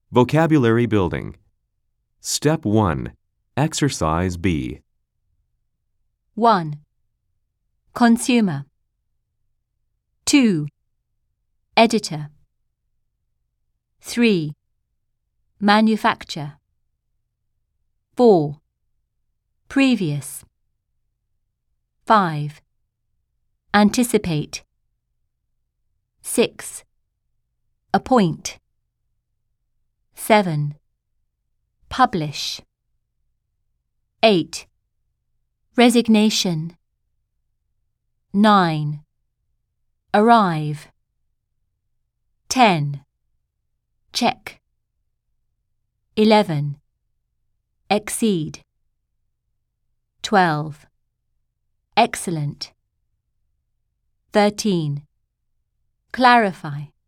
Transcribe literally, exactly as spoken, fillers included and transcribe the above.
Vocabulary building. Step one. Exercise B. one. Consumer. two. Editor. three. Manufacture. four. Previous. five. Anticipate. six. Appoint. seven. Publish. eight. Resignation. nine. Arrive. ten. Check. eleven. Exceed. twelve. Excellent. thirteen. Clarify.